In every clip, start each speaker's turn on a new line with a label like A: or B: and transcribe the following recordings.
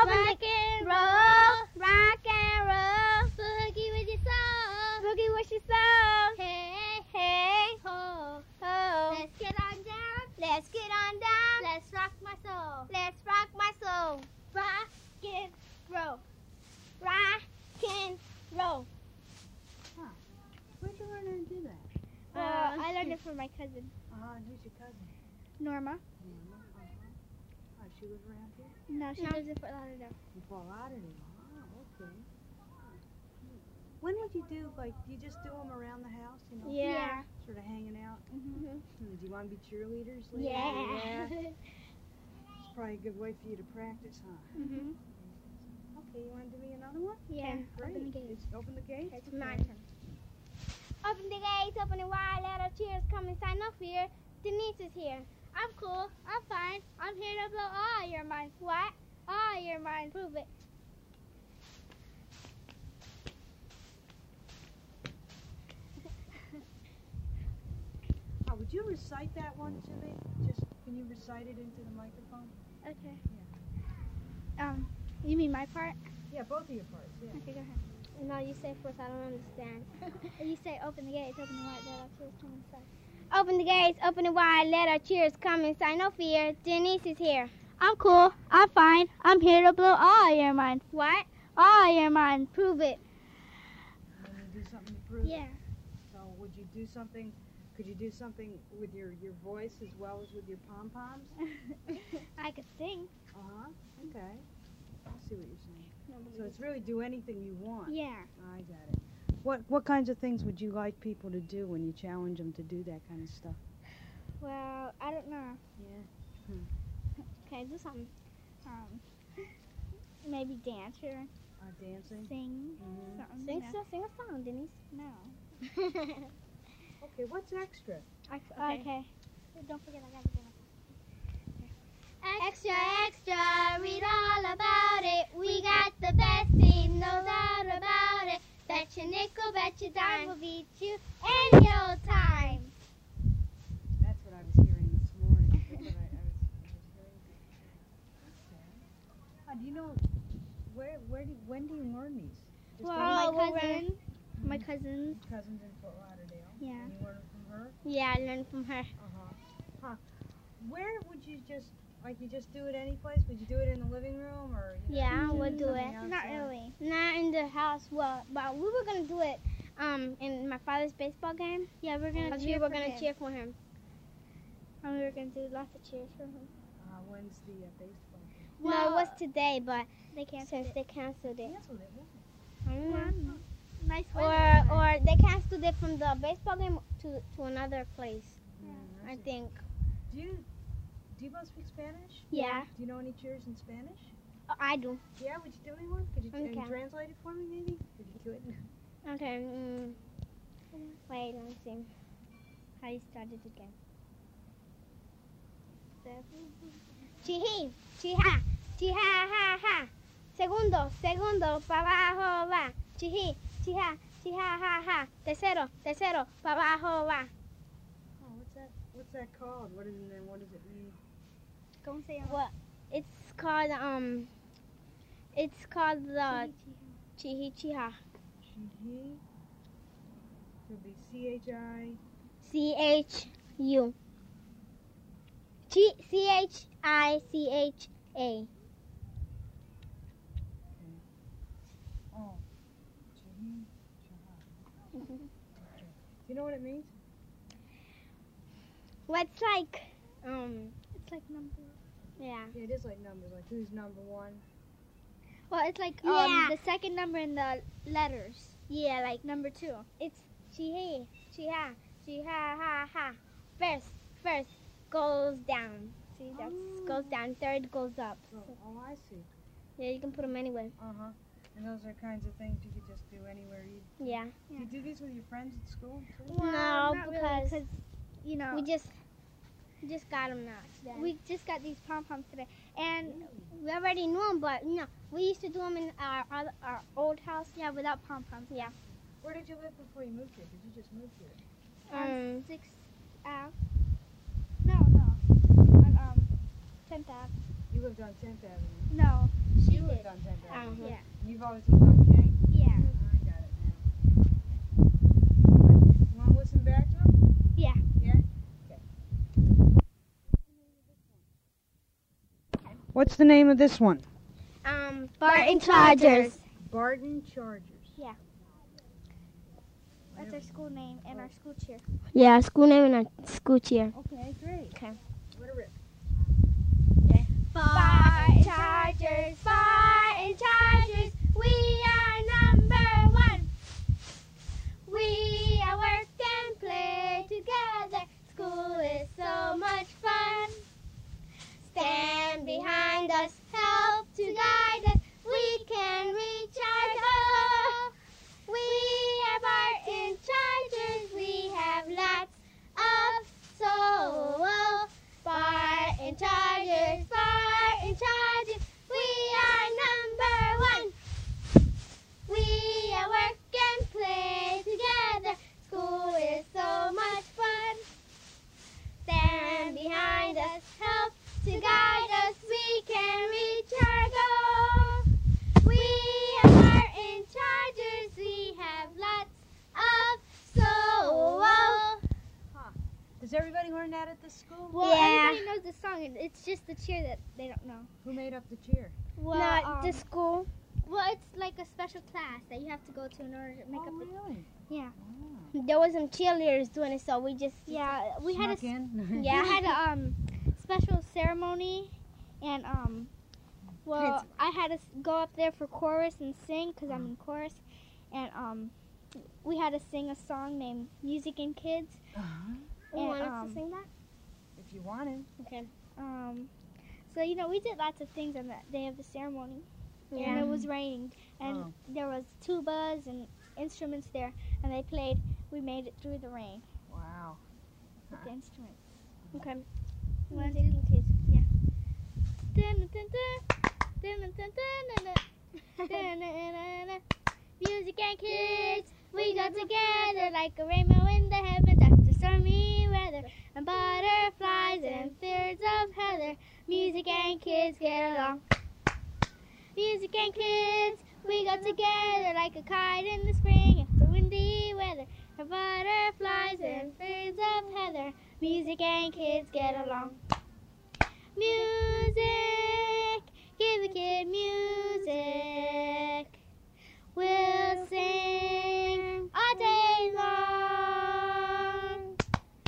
A: Rock and roll, rock and roll. Boogie with your soul, boogie with your soul. Hey, hey, ho, ho. Let's get on down, let's get on down. Let's rock my soul, let's rock my soul. Rock and roll, rock and roll.
B: Huh. Where'd you learn how to do that?
A: I learned it from my cousin,
B: And who's your cousin?
A: Norma.
B: Oh, she lives around here?
A: No, she lives in Fort Lauderdale.
B: In Fort Lauderdale. Oh, okay. When would you do, like, do you just do them around the house, you know?
A: Yeah.
B: Sort of hanging out?
A: Mm-hmm.
B: Do you want to be cheerleaders later?
A: Yeah.
B: It's probably a good way for you to practice, huh?
A: Mm-hmm.
B: Okay, you want to do me another one?
A: Yeah.
B: Great.
A: Open the gate.
B: Just open the gate?
A: It's my turn. Open the gates, open it wide, let our cheers come and sign up here. Denise is here. I'm cool. I'm fine. I'm here to blow all your minds. What? All your minds. Prove it.
B: Oh, would you recite that one to me? Just, can you recite it into the microphone?
A: Okay. You mean my part?
B: Yeah, both of your parts, yeah.
A: Okay, go ahead. No, you say first. I don't understand. You say open the gates, open the wide, let our cheers come inside. Open the gates, open it wide, let our cheers come inside. No fear, Denise is here. I'm cool. I'm fine. I'm here to blow all your minds. What? All your minds. Prove it.
B: And then you do something to prove it.
A: Yeah.
B: So would you do something, could you do something with your voice as well as with your pom-poms?
A: I could sing.
B: Uh-huh, okay. I see what you're saying. So it's really do anything you want.
A: Yeah.
B: I got it. What kinds of things would you like people to do when you challenge them to do that kind of stuff?
A: Well, I don't know.
B: Yeah.
A: Okay, do something. Maybe dance or
B: Dancing?
A: sing.
B: Mhm.
A: Something. Sing a song, Denise. No.
B: Okay, what's extra?
A: Okay. Don't forget, I got to do Extra, extra, read all about it. We got the best team, no doubt about it. Bet your nickel, bet your dime, we'll beat you any old time.
B: That's what I was hearing this morning. That's what I was hearing. Okay. Do you know when do you learn these? Just
A: My cousins.
B: cousins in Fort Lauderdale.
A: Yeah.
B: And you learn from her?
A: Yeah, I learned from her.
B: Huh. Where would you just, like, you just do it any place? Would you do it in the living room or?
A: Yeah, we'll do
B: something
A: it.
B: outside?
A: Not really. Not in the house. Well, but we were gonna do it in my father's baseball game. Yeah, we're gonna cheer. We're gonna cheer for him. And we were gonna do lots of cheers for him.
B: When's the baseball game?
A: No, it was today, but they canceled it.
B: Canceled it?
A: I don't know.
C: Nice
A: Or they canceled it from the baseball game to another place.
B: Yeah.
A: I think.
B: Do you both speak Spanish?
A: Yeah.
B: Do you know any cheers in Spanish?
A: I do.
B: Yeah, would you do me one? Could you
A: Okay.
B: translate it for me, maybe? Could you do it?
A: Okay. Wait, let me see. How you start it again? Chihi, chiha, chiha, ha, ha. Segundo, segundo, pa abajo va. Chihi, chiha, chiha, ha, ha. Tercero, tercero, pa abajo va.
B: Oh, what's that called? What is it mean?
A: ¿Cómo se llama? Well, it's called the chihi chiha.
B: Chihi. Could be C-H-I.
A: CHU. CHICHA.
B: Oh. Chihi. Chiha. Do you know what it means?
A: What's like it's like number. Yeah.
B: Yeah, it is like numbers. Like who's number one?
C: Well, it's like
A: Yeah.
C: the second number in the letters.
A: Yeah, like
C: Number 2.
A: it's chihi, chiha, chiha, ha, ha. First goes down. See, that goes down. Third goes up.
B: Oh, I see.
A: Yeah, you can put them anywhere.
B: Uh-huh. And those are kinds of things you could just do anywhere.
A: Yeah.
B: Do you do these with your friends at school too?
A: No,
C: not
A: because
C: really, you know,
A: we just got them now. Today.
C: we just got these pom-poms today. And
A: We already knew them, but we used to do them in our old house.
C: yeah, without pom-poms.
A: Yeah.
B: Where did you live before you moved here? Did you just move here?
C: On 6th Ave. On 10th Ave.
B: You lived on 10th Avenue.
C: No,
B: You lived on 10th Avenue.
A: Uh-huh.
C: Yeah.
B: You've always lived on K?
C: Yeah.
B: I got it now. You want to listen back to him?
C: Yeah.
B: Yeah? Okay. What's the name of this one?
A: Barton Chargers.
B: Barton Chargers.
C: That's our school name and our school cheer.
A: Yeah, school name and our school cheer.
B: Okay, great.
A: Okay.
B: Let it rip.
A: Barton Chargers, Barton Chargers, we are number one. We are work and play together. School is so much fun. Stand behind us, help to guide us. We can reach our goal. We are Barton Chargers. We have lots of soul. Barton Chargers, Barton Chargers. We are number one. We are work and play together. School is so much fun. Stand behind us, help to guide us. We can reach our goal. We are Barton Chargers. We have lots of soul.
B: Does everybody learn that at the school?
C: Well,
A: Yeah.
C: everybody knows the song. and It's just the cheer that they don't know.
B: Who made up the cheer?
C: Well,
A: Not the school.
C: well, it's like a special class that you have to go to in order to make up the.
B: really?
C: Yeah.
B: Oh.
A: There was some cheerleaders doing it, so we just
C: Yeah, we had a
B: Snuck in?
C: we had a special ceremony, and well, I had to go up there for chorus and sing because I'm in chorus, and we had to sing a song named "Music and Kids."
B: Uh-huh.
A: You
C: And,
A: want us to sing that?
B: If you wanted.
A: Okay.
C: So we did lots of things on that day of the ceremony, and it was raining, and there was tubas and instruments there, and they played. We made it through the rain
B: Wow.
C: with the instruments.
A: Okay.
C: Music and Kids. Yeah. Dun, dun, dun, dun, dun, dun, dun, dun, dun, dun, dun, dun. Music and kids, we go together like a rainbow in the heavens after stormy weather, and butterflies and fields of heather. Music and kids get along. Music and kids, we go together like a kite in the spring after windy weather, and butterflies and fields of heather. Music and kids get along. Music, give a kid music. We'll sing all day long.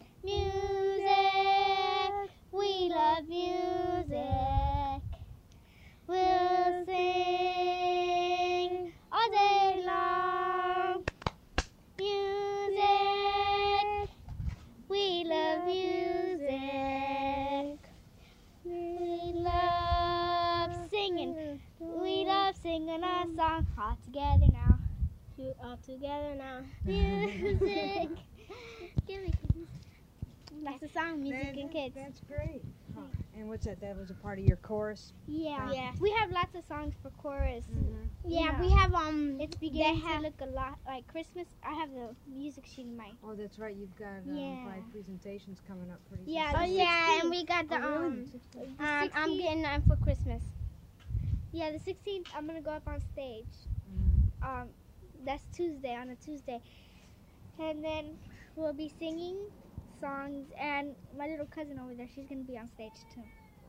C: Music, we love music. We'll sing all day long. Music, we love music. We love singing. We love singing a song all together now.
A: All together now.
C: Music. Give me kids. That's the song, Music and Kids.
B: That's great. Huh. And what's that? That was a part of your chorus?
C: Yeah.
A: Yeah.
C: We have lots of songs for chorus.
A: Yeah,
C: Yeah.
A: we have
C: It's beginning
A: have-
C: to look a lot like Christmas. I have the music sheet in my.
B: Oh, that's right. You've got
C: Yeah.
B: 5 presentations coming up pretty
C: Yeah,
A: Oh
B: soon.
A: yeah, and we got the
B: Oh, really? 16?
A: I'm
C: 16th.
A: getting them for Christmas.
C: Yeah, the 16th. I'm gonna go up on stage.
B: Mm.
C: That's Tuesday, on a Tuesday, and then we'll be singing songs. And my little cousin over there, she's gonna be on stage too.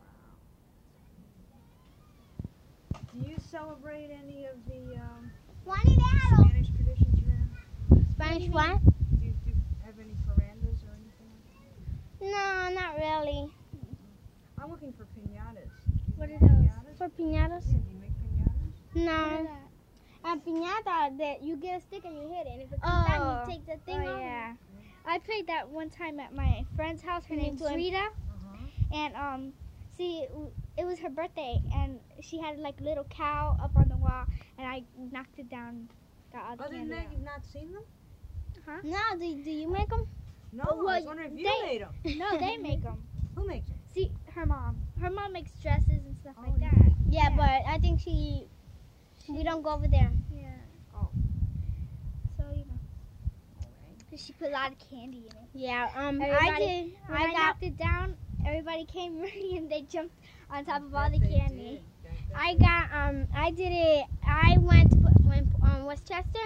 B: Do you celebrate any of the
A: Spanish
B: Spanish traditions around?
A: what?
B: Do you have any parandas or anything like that?
A: No, not really.
B: I'm looking for piñatas.
C: What are
B: Make
C: those?
B: piñatas?
A: For piñatas?
B: Yeah, do you make piñatas?
A: No.
C: A piñata that you get a stick and you hit it, and if it comes down,
A: Oh.
C: you take the thing off.
A: yeah.
C: I played that one time at my friend's house. Her name's
A: Twin.
C: Rita,
B: Uh-huh.
C: and it was her birthday, and she had like a little cow up on the wall, and I knocked it down. Got all the
B: Other than
C: candy
B: that,
C: out.
B: you've not seen them?
A: No, do you make them?
B: No,
C: Oh,
B: I
C: well,
B: was wondering if you
C: they-
B: made them.
C: No, they make them.
B: Who makes them?
C: See, her mom. Her mom makes dresses and stuff like
B: Oh,
C: that.
A: Yeah,
C: Yeah.
A: but I think we don't go over there.
C: Yeah.
B: Oh.
C: So cause she put a lot of candy in it.
A: Yeah, I
C: Everybody-
A: did.
C: When I knocked it down, everybody came running and they jumped on top of all
B: I
C: the
B: bet they
C: candy.
B: did.
A: I did it. I went when Westchester.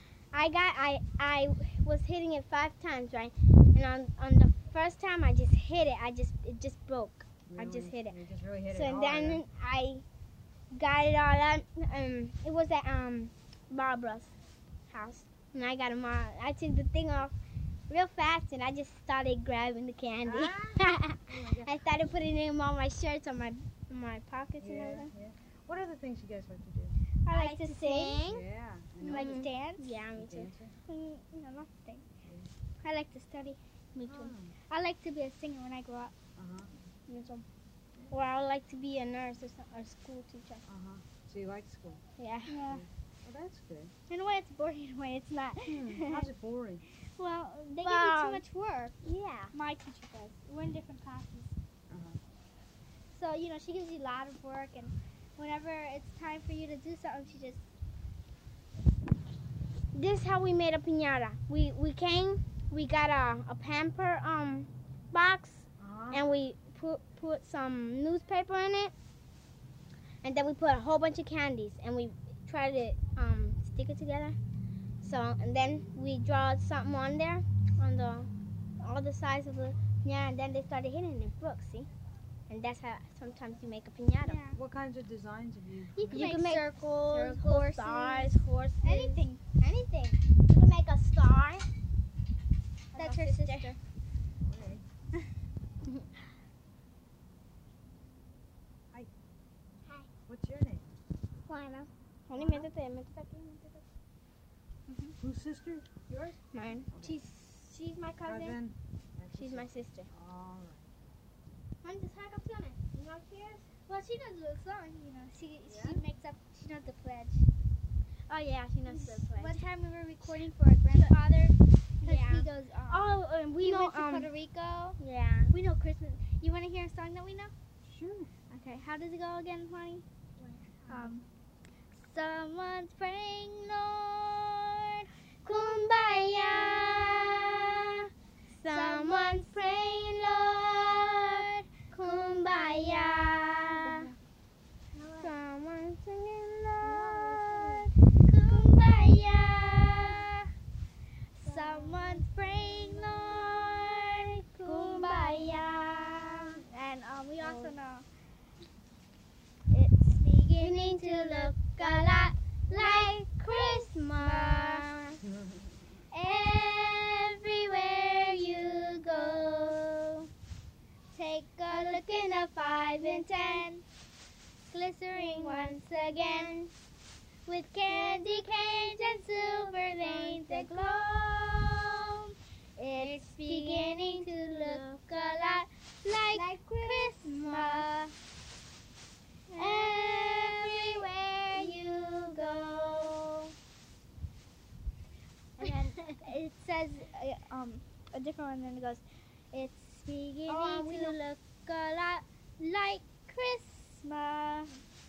A: I was hitting it 5 times, right? And on the first time I just hit it. It just broke.
B: Really?
A: I just hit it.
B: You just really hit
A: So
B: it
A: and
B: hard.
A: then I got it all up. It was at Barbara's house, and I got them all. I took the thing off real fast, and I just started grabbing the candy.
B: Oh my God.
A: I started putting it in all my shirts, on my pockets and
B: Yeah,
A: everything.
B: yeah. What other things you guys like to do?
A: I like to sing.
B: Yeah.
C: You like to dance?
A: Yeah, me too.
B: Dancing?
C: Lots of things. I like to study.
A: Me too.
B: Oh.
C: I like to be a singer when I grow up.
B: Uh-huh.
A: Me too. Or I would like to be a nurse or a school teacher.
B: Uh-huh. So you like school?
A: Yeah.
C: Yeah.
B: Well, that's good.
C: In a way, it's boring. In a way, it's not.
B: How's it boring?
C: Well, they give
A: Well,
C: you too much work.
A: Yeah.
C: My teacher does. We're in different classes.
B: Uh-huh.
C: So, she gives you a lot of work, and whenever it's time for you to do something, she just...
A: This is how we made a piñata. We came, we got a pamper box,
B: Uh-huh.
A: and we put some newspaper in it, and then we put a whole bunch of candies, and we tried to stick it together. So, and then we draw something on there, on all the sides of the piñata, and then they started hitting it in books, see? And that's how sometimes you make a piñata.
C: Yeah.
B: What kinds of designs have you?
C: You can
A: You
C: make
A: can make
C: circles,
A: Circles,
C: horses,
A: stars, horses,
C: anything.
A: anything. You can make a star.
C: That's her sister.
B: Okay. Hi.
A: Hi.
B: What's your name?
A: Juana. Honey, métete aquí.
B: Whose sister? Yours?
A: Mine. She's my cousin.
B: Cousin? That's
A: She's
B: your
A: my
B: sister.
A: sister.
B: All right.
A: ¿Cuántas canciones? ¿No quieres?
C: Well, she knows the song, She
B: Yeah?
C: makes up, she knows the pledge.
A: Oh yeah, she knows the play.
C: One time we were recording for our grandfather. 'Cause
A: Yeah.
C: he goes,
A: Oh, and we
C: we
A: know
C: went to Puerto Rico.
A: Yeah.
C: We know Christmas. You want to hear a song that we know?
B: Sure.
C: Okay, how does it go again, Bonnie? Someone's praying, Lord,
A: Kumbaya. Someone's praying, Lord. Kumbaya. Someone's singing, Lord. Kumbaya.
C: someone's praying, Lord,
A: Kumbaya.
C: And we also know it's
A: Beginning to look a lot like Christmas. Everywhere you go, take a look in the 5 and 10, glistering once again, with candy canes and silver lanes aglow. It's beginning to look a lot like Christmas. Everywhere you go.
C: and then it says a different one, and then it goes, it's beginning
A: we
C: to
A: know.
C: look a lot like Christmas.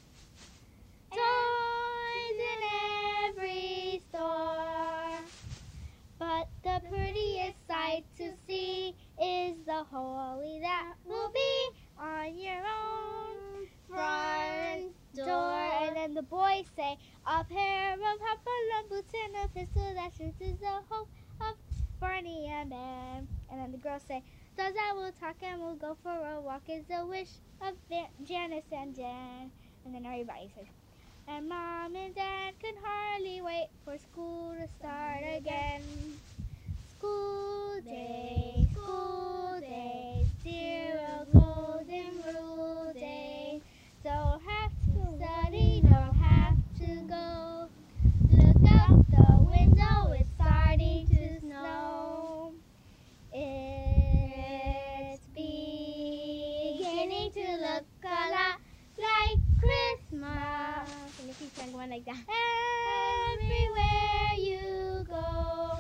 A: Toys in every store,
C: But the prettiest sight to see is the holly that will be on your own front door. And then the boys say, a pair of hop-along boots and a pistol that shoots is the hope of Barney and Ben. And then the girls say, those that will talk and will go for a walk is the wish of Janice and Jen. And then everybody says, and Mom and Dad can hardly wait for school to start again. School day, zero golden rule day. Don't have to study, don't have to go. Look out the window, it's starting to snow. It's beginning to look a lot like Christmas.
A: and if you can go on like that.
C: Everywhere you go.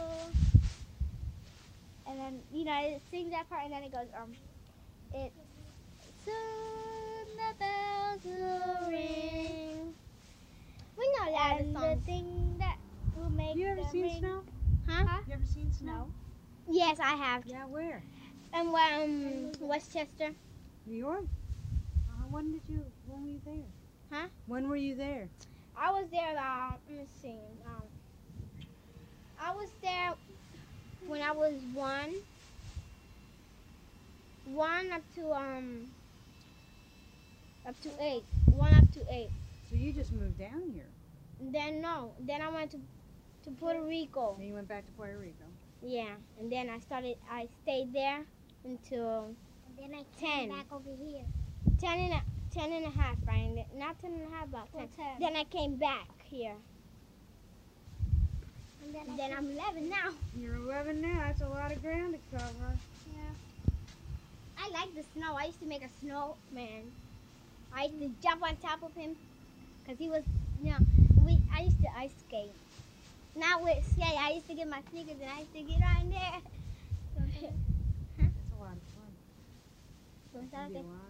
C: And then, it sings that part, and then it goes, it's soon the bells will ring.
A: We know that
C: And the
A: song.
C: thing that will make
B: You ever
C: them
B: seen
C: ring.
B: snow?
A: Huh?
B: You ever seen snow?
A: Yes, I have.
B: Yeah, where?
A: And Westchester.
B: New York? When were you there?
C: Huh?
B: When were you there?
C: I was there, let me see. I was there when I was one up to 8. 1 up to 8.
B: So you just moved down here.
C: Then I went to Puerto Rico.
B: And you went back to Puerto Rico.
C: Yeah, and then I stayed there until
A: And then I
C: 10.
A: came back over here.
C: 10 and a half, Brian. Not 10 and a half, but 10.
A: Well, 10.
C: Then I came back here.
A: And then,
C: Then I'm 11 now.
B: You're 11 now. That's a lot of ground to cover.
C: I like the snow. I used to make a snowman. I used to jump on top of him because he was, I used to ice skate. Not with skate. I used to get my sneakers and I used to get on there.
B: That's a lot of fun. That'd be a lot of fun.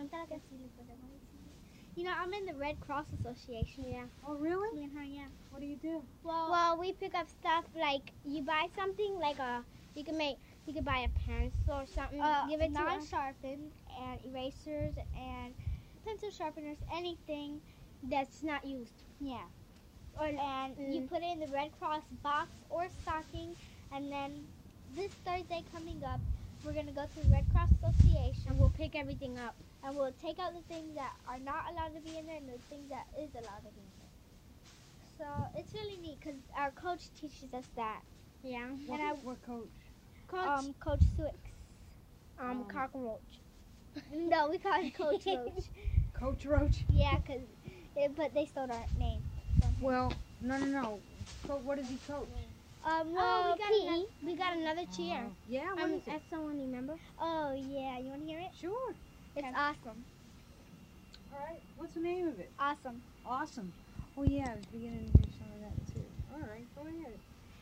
C: I'm in the Red Cross Association. Yeah.
B: Oh, really?
C: Me and her, yeah.
B: What do you do?
C: Well, we pick up stuff like you buy something like you could buy a pencil or something. Give it to us.
A: non-sharpened and erasers and pencil sharpeners, anything
C: That's not used.
A: yeah. And you put it in the Red Cross box or stocking, and then this Thursday coming up, we're gonna go to the Red Cross Association,
C: And we'll pick everything up.
A: and we'll take out the things that are not allowed to be in there and the things that is allowed to be in there. So it's really neat because our coach teaches us that.
C: Yeah.
B: What coach?
A: Coach Swix.
C: Cockroach.
A: No, we call him Coach Roach.
B: Coach Roach?
A: Yeah, but they stole our name.
B: Well, no. What does he coach?
A: We got another cheer.
B: Yeah, what is it?
C: That's someone, remember?
A: Oh yeah, you want to hear it?
B: Sure.
A: It's
C: Okay.
A: awesome.
B: All right. What's the name of it?
A: Awesome.
B: Awesome. Oh, yeah, I was beginning to hear some of that, too. All right, go ahead.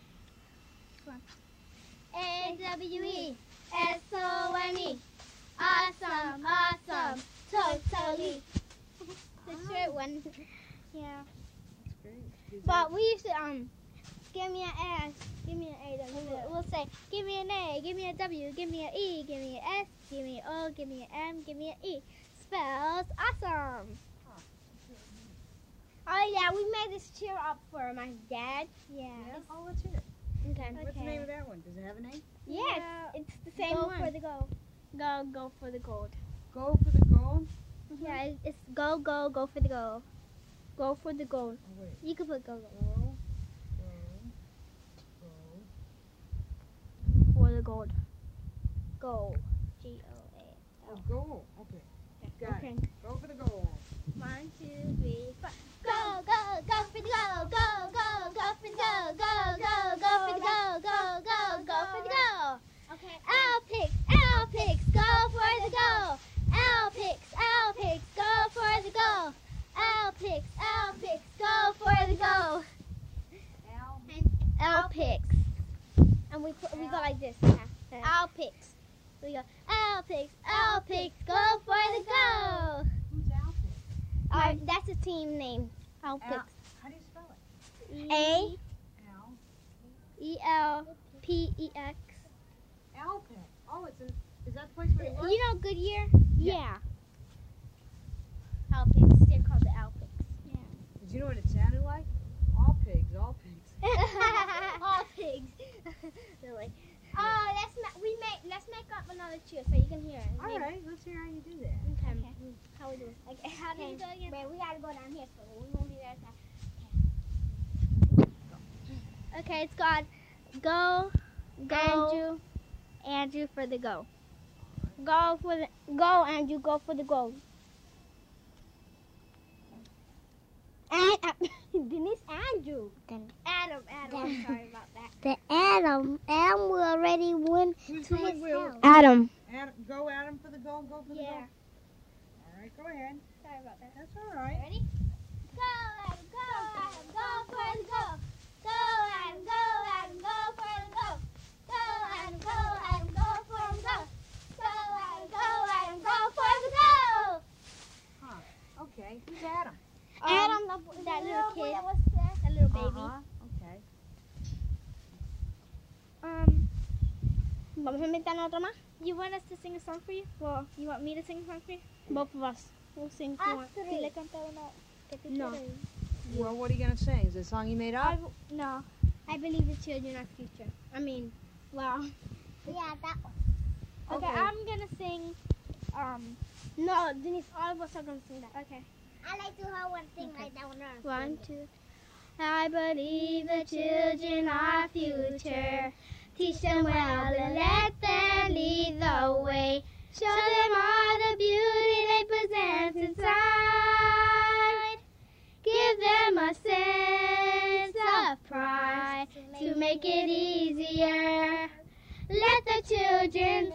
A: AWESONE. Awesome, awesome, totally.
C: The short one.
A: Yeah.
B: That's great.
C: But we used to give me an S, give me an A. We'll say give me an A, give me a W, give me an E, give me an S, give me an O, give me an M, give me an E. Spells awesome. Oh yeah, we made this cheer up for my dad.
A: Yeah.
B: Yeah? Oh, let's hear it.
C: Okay.
B: What's the name of that one? Does it have a name?
C: Yes, it's the same
A: Go
C: one.
A: for the goal.
C: Go for the gold.
B: Go for the gold?
C: Yeah, it's go for the goal. Go for the gold.
B: Oh, wait.
C: You can put go
B: Go.
C: for the gold. Go.
A: GOA.
B: Oh, goal. Okay. Got
C: Okay.
B: it. Go for the goal.
C: 1, 2, 3, 4.
A: Go for the goal. Go for the goal. Go for the goal. Go for the goal.
C: Okay.
A: Alpix, go for the goal. Alpix, go for the goal. Alpix, go for the goal.
C: Alpix. And we go like this. Alpix. We go Alpix,
A: Go for the goal.
B: Who's Alpix?
C: That's a team name. Alpix.
B: How do you spell it?
C: A-E-L-P-E-X.
B: Alpix. Oh, is that the place where you work?
C: You know Goodyear?
B: Yeah.
C: Alpix. They're called the Alpix.
B: Did you know what it sounded like? All pigs, all pigs.
A: All pigs.
C: They're like, let's make up another cheer so you can hear it.
B: All right, let's hear how you do that.
C: Okay.
A: Okay.
C: How we do it?
A: Okay, how do you go again?
C: Wait, we gotta go down here, so we won't be there. Okay, it's called Go, Andrew for the go. Go, Andrew, go for the goal. And Denise, Andrew.
A: Adam, I'm sorry about that.
C: The Adam will already win.
B: Who's going will?
C: Adam.
B: Go Adam for the goal, go for the goal.
A: Yeah.
B: All right, go ahead.
A: Sorry about that.
B: That's all right.
A: Ready? Go, Adam, go for the goal. Go, Adam, go for the goal. Go, Adam, go for the goal. Go, Adam, go for the goal.
B: Okay, who's Adam?
C: Adam, that little kid.
A: That was there.
C: That little baby.
B: Okay.
C: Vamos a inventar otra más. You want us to sing a song for you? Well, you want me to sing a song for you? Both of us. We'll sing
A: Us
C: for
A: three.
C: Si le canta una que te
A: No.
C: quiero.
B: Well, what are you gonna sing? Is it a song you made up?
C: No.
A: I believe the children are future. I mean, wow. Yeah, that one.
C: Okay,
B: Okay.
C: I'm gonna sing.
A: No, Denise, all of us are going to sing that.
C: Okay.
A: I like to have one thing like that one.
C: 1, 2. I believe the children are future. Teach them well and let them lead the way. Show them all the beauty they possess inside. Give them a sense of pride to make it easier. Let the children's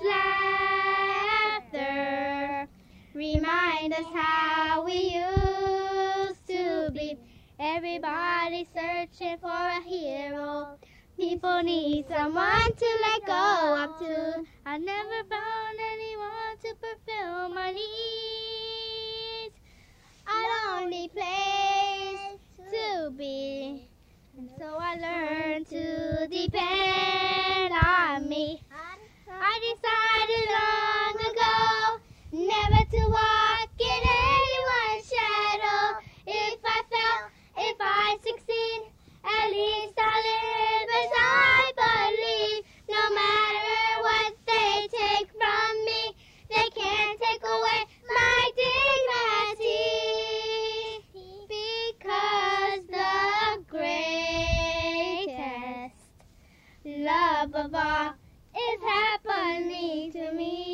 C: laughter remind us how we used to be. Everybody searching for a hero. People need someone to let go up to. I never found anyone to fulfill my needs. A lonely place to be. And so I learned to depend on me. I decided long ago never to walk in anyone's shadow. If I fail, if I succeed, at least I live as I believe. No matter what they take from me, they can't take away my dignity. Because the greatest love of all is happening to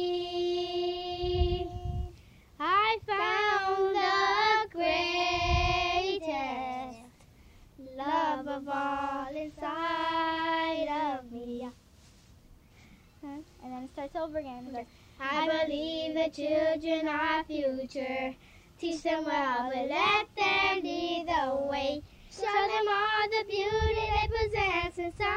C: me. I found the greatest love of all inside of me. And then it starts over again. Okay. I believe the children are future. Teach them well, but let them lead the way. Show them all the beauty they possess inside.